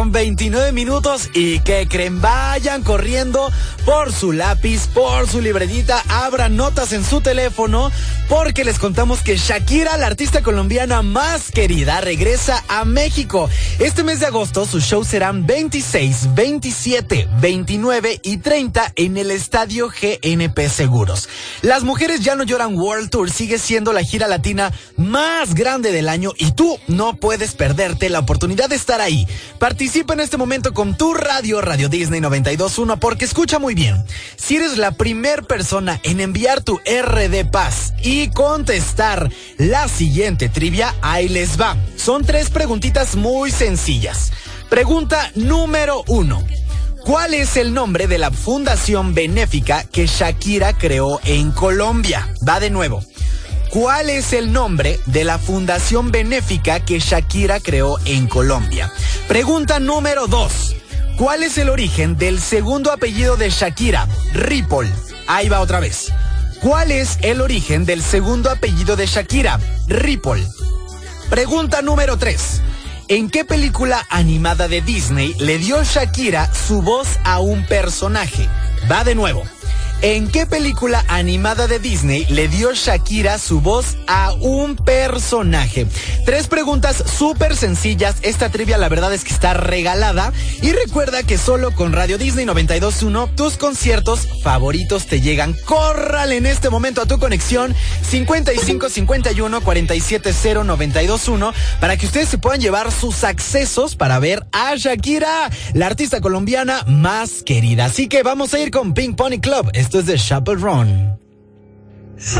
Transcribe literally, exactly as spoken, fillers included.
con veintinueve minutos. ¿Y qué creen? Vayan corriendo por su lápiz, por su libretita, abran notas en su teléfono, porque les contamos que Shakira, la artista colombiana más querida, regresa a México. Este mes de agosto sus shows serán veintiséis, veintisiete, veintinueve y treinta en el Estadio G N P Seguros. Las Mujeres Ya No Lloran World Tour sigue siendo la gira latina más grande del año y tú no puedes perderte la oportunidad de estar ahí. Participa en este momento con tu radio, Radio Disney noventa y dos punto uno, porque escucha muy bien. Si eres la primer persona en enviar tu R D Paz y contestar la siguiente trivia, ahí les va. Son tres preguntitas muy sencillas. Pregunta número uno. ¿Cuál es el nombre de la fundación benéfica que Shakira creó en Colombia? Va de nuevo. ¿Cuál es el nombre de la fundación benéfica que Shakira creó en Colombia? Pregunta número dos. ¿Cuál es el origen del segundo apellido de Shakira? Ripoll. Ahí va otra vez. ¿Cuál es el origen del segundo apellido de Shakira? Ripoll. Pregunta número tres. ¿En qué película animada de Disney le dio Shakira su voz a un personaje? Va de nuevo. ¿En qué película animada de Disney le dio Shakira su voz a un personaje? Tres preguntas súper sencillas. Esta trivia la verdad es que está regalada. Y recuerda que solo con Radio Disney noventa y dos punto uno tus conciertos favoritos te llegan. Córrale en este momento a tu conexión cincuenta y cinco, cincuenta y uno, cuarenta y siete, cero, noventa y dos punto uno para que ustedes se puedan llevar sus accesos para ver a Shakira, la artista colombiana más querida. Así que vamos a ir con Pink Pony Club. Esto es de Chappell Roan.